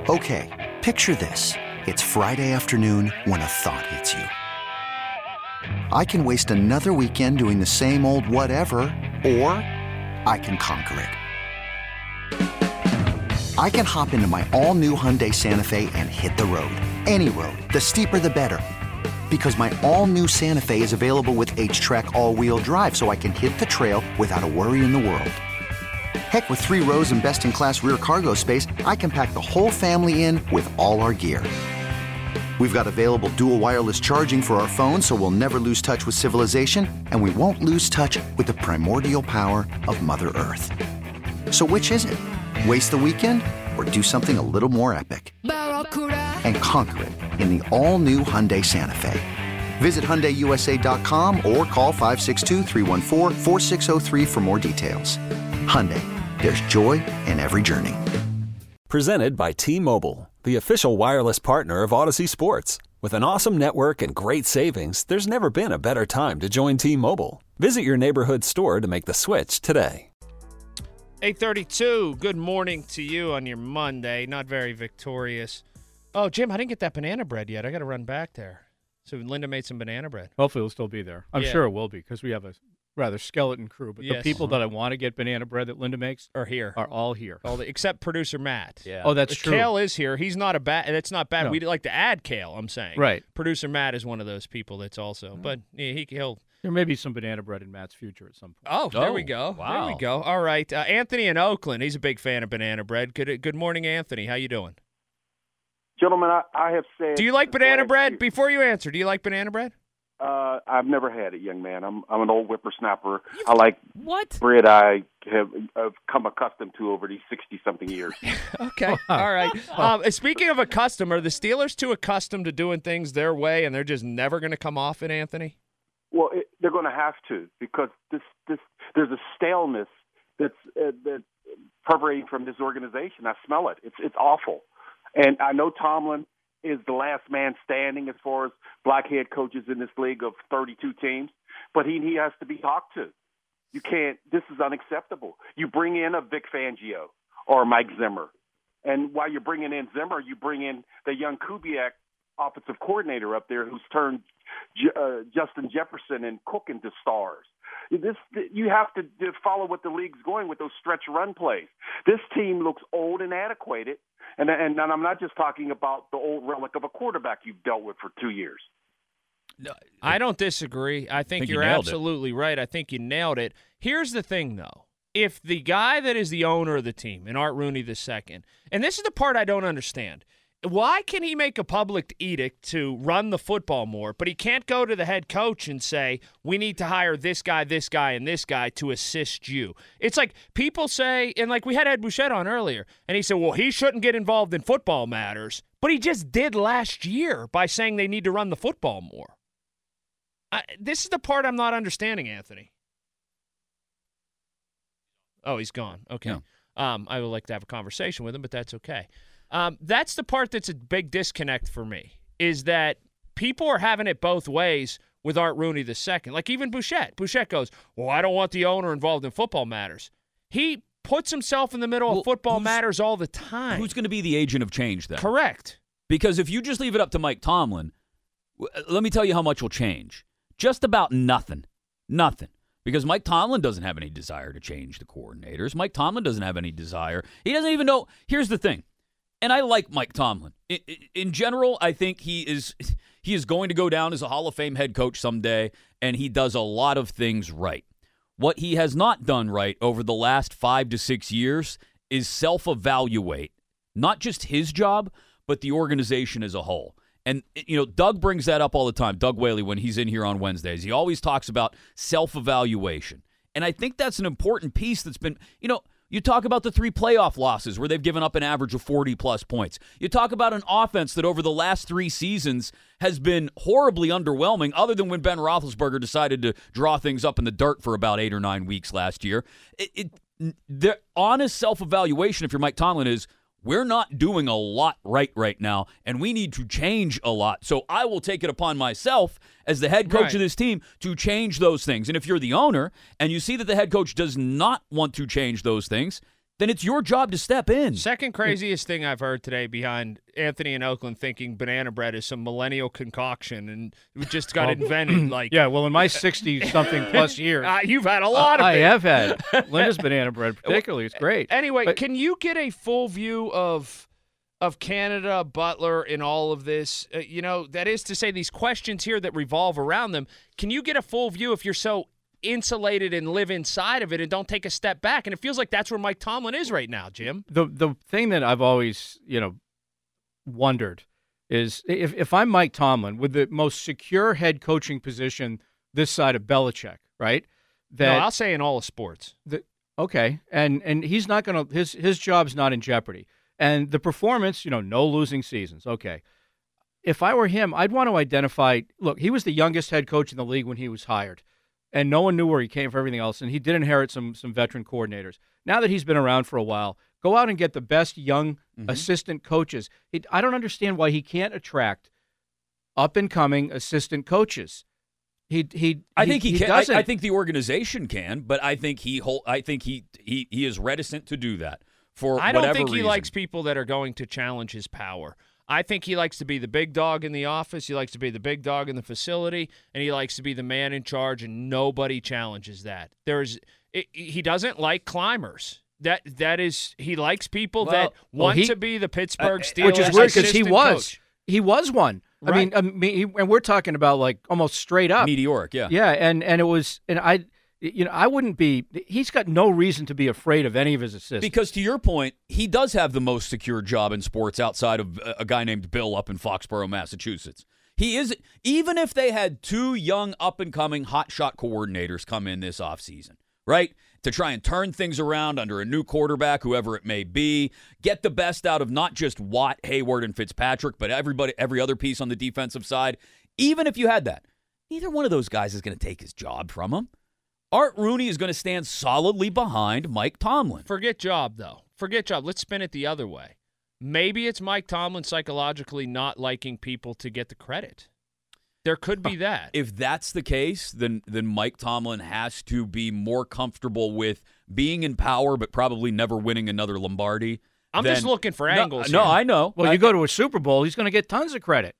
Okay, picture this. It's Friday afternoon when a thought hits you. I can waste another weekend doing the same old whatever, or I can conquer it. I can hop into my all-new Hyundai Santa Fe and hit the road. Any road. The steeper, the better. Because my all-new Santa Fe is available with H-Track all-wheel drive, so I can hit the trail without a worry in the world. Heck, with 3 rows and best-in-class rear cargo space, I can pack the whole family in with all our gear. We've got available dual wireless charging for our phones, so we'll never lose touch with civilization, and we won't lose touch with the primordial power of Mother Earth. So which is it? Waste the weekend or do something a little more epic? And conquer it in the all-new Hyundai Santa Fe. Visit HyundaiUSA.com or call 562-314-4603 for more details. Hyundai, there's joy in every journey. Presented by T-Mobile, the official wireless partner of Odyssey Sports. With an awesome network and great savings, there's never been a better time to join T-Mobile. Visit your neighborhood store to make the switch today. 8:32, good morning to you on your Monday. Not very victorious. Oh, Jim, I didn't get that banana bread yet. I got to run back there. So Linda made some banana bread. Hopefully it'll still be there. I'm sure it will be because we have a rather skeleton crew. But Yes. the people that I want to get banana bread that Linda makes Are here. are all here. Except producer Matt. Yeah. Oh, that's true. Kale is here. He's not a bad. That's not bad. No. We'd like to add Kale, I'm saying. Right. Producer Matt is one of those people that's also. But yeah, he'll. There may be some banana bread in Matt's future at some point. Oh, there we go. Wow. There we go. All right. Anthony in Oakland. He's a big fan of banana bread. Good morning, Anthony. How you doing? Gentlemen, I have said. Do you like banana bread? Before you answer, do you like banana bread? I've never had it, young man. I'm an old whippersnapper. I like What? bread I have come accustomed to over these 60-something years. Okay. All right. Speaking of accustomed, are the Steelers too accustomed to doing things their way and they're just never going to come off it, Anthony? Well, they're going to have to because there's a staleness that's pervading from this organization. I smell it. It's awful. And I know Tomlin is the last man standing as far as black head coaches in this league of 32 teams, but he has to be talked to. You can't. This is unacceptable. You bring in a Vic Fangio or Mike Zimmer, and while you're bringing in Zimmer, you bring in the young Kubiak offensive coordinator up there who's turned Justin Jefferson and Cook into stars. You have to follow what the league's going with those stretch run plays. This team looks old and antiquated, and I'm not just talking about the old relic of a quarterback you've dealt with for 2 years. No, I don't disagree. I think you're absolutely right. I think you nailed it. Here's the thing, though. If the guy that is the owner of the team, and Art Rooney II, and this is the part I don't understand, why can he make a public edict to run the football more, but he can't go to the head coach and say, we need to hire this guy, and this guy to assist you? It's like people say, and like we had Ed Bouchette on earlier, and he said, well, he shouldn't get involved in football matters, but he just did last year by saying they need to run the football more. This is the part I'm not understanding, Anthony. Oh, he's gone. Okay. Yeah. I would like to have a conversation with him, but that's okay. That's the part that's a big disconnect for me, is that people are having it both ways with Art Rooney II. Like even Bouchette. Bouchette goes, well, I don't want the owner involved in football matters. He puts himself in the middle of football matters all the time. Who's going to be the agent of change then? Correct. Because if you just leave it up to Mike Tomlin, let me tell you how much will change. Just about nothing. Nothing. Because Mike Tomlin doesn't have any desire to change the coordinators. Mike Tomlin doesn't have any desire. He doesn't even know. Here's the thing. And I like Mike Tomlin. In general, I think he is going to go down as a Hall of Fame head coach someday, and he does a lot of things right. What he has not done right over the last 5 to 6 years is self-evaluate, not just his job, but the organization as a whole. And, Doug brings that up all the time, Doug Whaley, when he's in here on Wednesdays. He always talks about self-evaluation. And I think that's an important piece that's been, you talk about the 3 playoff losses where they've given up an average of 40-plus points. You talk about an offense that over the last 3 seasons has been horribly underwhelming, other than when Ben Roethlisberger decided to draw things up in the dirt for about 8 or 9 weeks last year. The honest self-evaluation, if you're Mike Tomlin, is we're not doing a lot right now, and we need to change a lot. So I will take it upon myself as the head coach of this team to change those things. And if you're the owner and you see that the head coach does not want to change those things, then it's your job to step in. Second craziest thing I've heard today behind Anthony in Oakland thinking banana bread is some millennial concoction and it just got invented. Yeah, well, in my 60-something plus years. You've had a lot of it. I have had. Linda's banana bread particularly. It's great. Anyway, can you get a full view of Canada, Butler, and all of this? That is to say these questions here that revolve around them. Can you get a full view if you're so insulated and live inside of it and don't take a step back? And it feels like that's where Mike Tomlin is right now, Jim. The thing that I've always, wondered is if I'm Mike Tomlin with the most secure head coaching position this side of Belichick, right? I'll say in all of sports. Okay. And he's not going to his job's not in jeopardy. And the performance, no losing seasons. Okay. If I were him, I'd want to identify, look, he was the youngest head coach in the league when he was hired. And no one knew where he came for everything else. And he did inherit some veteran coordinators. Now that he's been around for a while, go out and get the best young assistant coaches. I don't understand why he can't attract up-and-coming assistant coaches. I think he can. I think the organization can, but I think he is reticent to do that for whatever reason. I don't think he likes people that are going to challenge his power. I think he likes to be the big dog in the office. He likes to be the big dog in the facility, and he likes to be the man in charge, and nobody challenges that. He doesn't like climbers. He likes people that want to be the Pittsburgh Steelers, which is weird because he was one. Right. I mean, and we're talking about like almost straight up meteoric, yeah, yeah, and it was, and I wouldn't be. He's got no reason to be afraid of any of his assistants. Because to your point, he does have the most secure job in sports outside of a guy named Bill up in Foxborough, Massachusetts. He is, even if they had two young up-and-coming hotshot coordinators come in this offseason, right, to try and turn things around under a new quarterback, whoever it may be, get the best out of not just Watt, Hayward, and Fitzpatrick, but every other piece on the defensive side. Even if you had that, neither one of those guys is going to take his job from him. Art Rooney is going to stand solidly behind Mike Tomlin. Forget job, though. Forget job. Let's spin it the other way. Maybe it's Mike Tomlin psychologically not liking people to get the credit. There could be that. If that's the case, then Mike Tomlin has to be more comfortable with being in power but probably never winning another Lombardi. I'm just looking for angles No, here. I know. Well, you go to a Super Bowl, he's going to get tons of credit.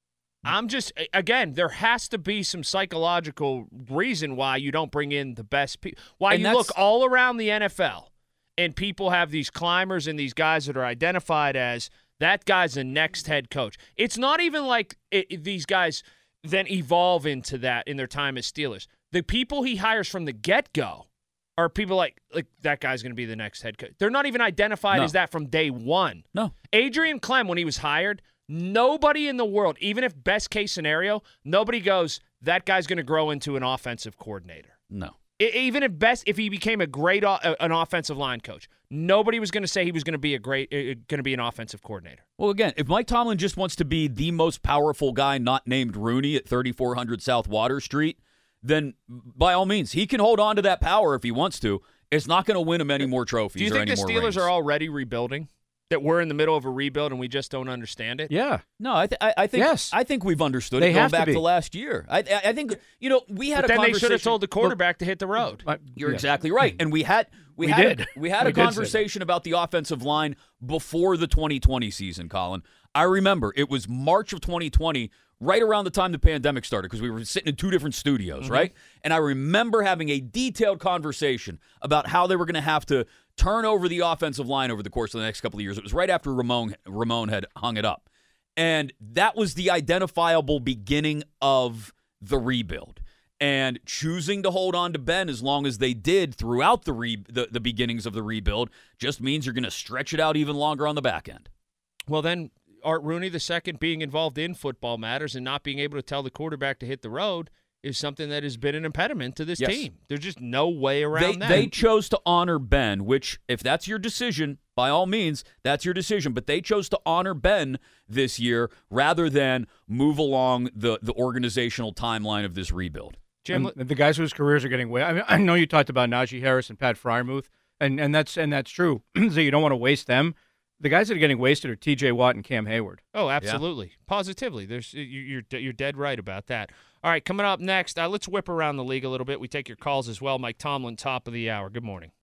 Again, there has to be some psychological reason why you don't bring in the best people. Why you look all around the NFL and people have these climbers and these guys that are identified as that guy's the next head coach. It's not even like these guys then evolve into that in their time as Steelers. The people he hires from the get-go are people like that guy's going to be the next head coach. They're not even identified as that from day one. No. Adrian Clem, when he was hired, nobody in the world, even if best case scenario, nobody goes, that guy's going to grow into an offensive coordinator. No. Even if he became a great an offensive line coach, nobody was going to say he was going to be an offensive coordinator. Well, again, if Mike Tomlin just wants to be the most powerful guy not named Rooney at 3400 South Water Street, then by all means, he can hold on to that power if he wants to. It's not going to win him any more trophies. Do you think the Steelers are already rebuilding? That we're in the middle of a rebuild and we just don't understand it? Yeah. No, I think yes. I think we've understood it going back to last year. I think we had a conversation. Then they should have told the quarterback to hit the road. You're exactly right. And we had a conversation about the offensive line before the 2020 season, Colin. I remember it was March of 2020, right around the time the pandemic started, because we were sitting in two different studios, right? And I remember having a detailed conversation about how they were going to have to turn over the offensive line over the course of the next couple of years. It was right after Ramon had hung it up. And that was the identifiable beginning of the rebuild. And choosing to hold on to Ben as long as they did throughout the beginnings of the rebuild just means you're going to stretch it out even longer on the back end. Well, then Art Rooney II being involved in football matters and not being able to tell the quarterback to hit the road is something that has been an impediment to this team. There's just no way around that. They chose to honor Ben, which, if that's your decision, by all means, that's your decision. But they chose to honor Ben this year rather than move along the organizational timeline of this rebuild. Jim, the guys whose careers are getting way. I mean, I know you talked about Najee Harris and Pat Freiermuth, and that's true. So you don't want to waste them. The guys that are getting wasted are T.J. Watt and Cam Hayward. Oh, absolutely. Yeah. Positively. You're dead right about that. All right, coming up next, let's whip around the league a little bit. We take your calls as well. Mike Tomlin, top of the hour. Good morning.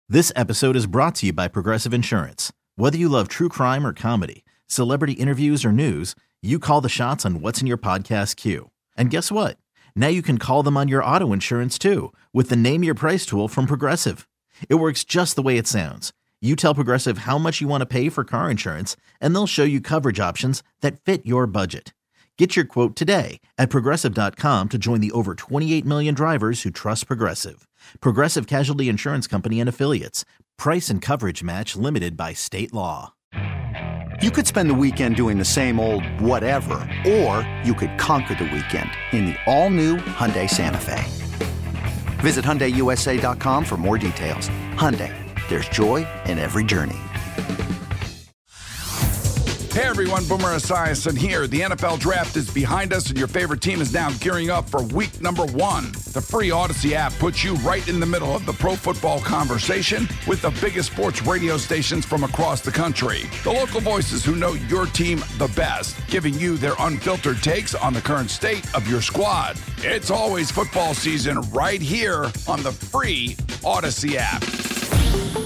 This episode is brought to you by Progressive Insurance. Whether you love true crime or comedy, celebrity interviews or news, you call the shots on what's in your podcast queue. And guess what? Now you can call them on your auto insurance too with the Name Your Price tool from Progressive. It works just the way it sounds. You tell Progressive how much you want to pay for car insurance, and they'll show you coverage options that fit your budget. Get your quote today at Progressive.com to join the over 28 million drivers who trust Progressive. Progressive Casualty Insurance Company and Affiliates. Price and coverage match limited by state law. You could spend the weekend doing the same old whatever, or you could conquer the weekend in the all-new Hyundai Santa Fe. Visit HyundaiUSA.com for more details. Hyundai, there's joy in every journey. Hey everyone, Boomer Esiason here. The NFL Draft is behind us and your favorite team is now gearing up for week number 1. The free Odyssey app puts you right in the middle of the pro football conversation with the biggest sports radio stations from across the country. The local voices who know your team the best, giving you their unfiltered takes on the current state of your squad. It's always football season right here on the free Odyssey app.